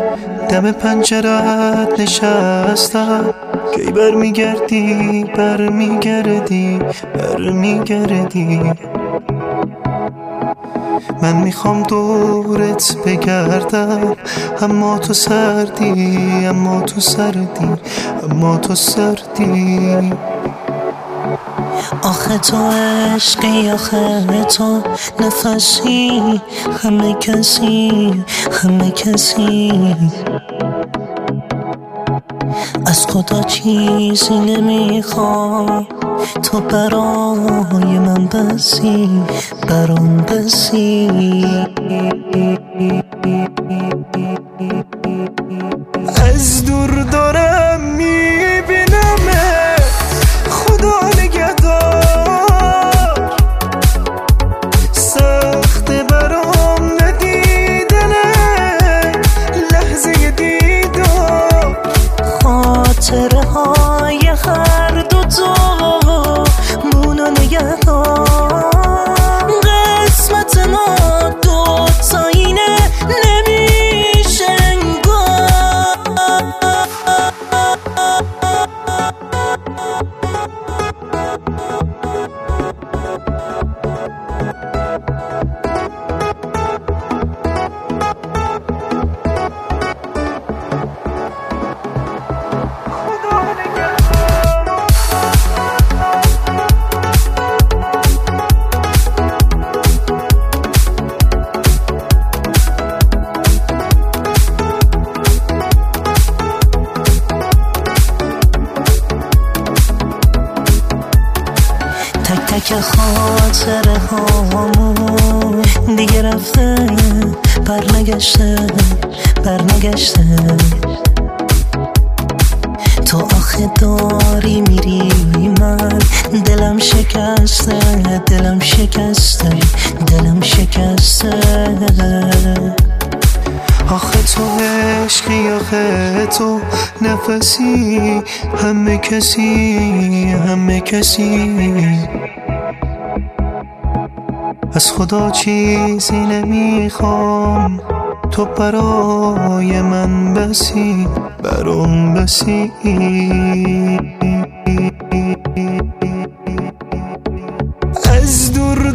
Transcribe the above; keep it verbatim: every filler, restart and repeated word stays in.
دم پنجرت نشستم، کی برمیگردی برمیگردی برمیگردی. من میخوام دورت بگردم، اما تو سردی اما تو سردی اما تو سردی. آخه تو عشقی، آخه تو نفسی، همه کسی همه کسی. از خدا چیزی نمیخوام، تو برای من بسی برام بسی. از دور دارم میبینمت، خدا نگهدار. سخت برام ندیدنت لحظه دیدار. خاطره های هر دو تو مونو نگهدار. قسمت ما دو تا اینه نمیشه انگار. تک تک خاطره هامون دیگه رفته برنگشته برنگشته. تو آخه داری میری، من دلم شکسته دلم شکسته دلم شکسته. آخه تو عشقی، آخه تو نفسی، همه کسی همه کسی. از خدا چیزی نمیخوام، تو برای من بسی برام بسی. از دور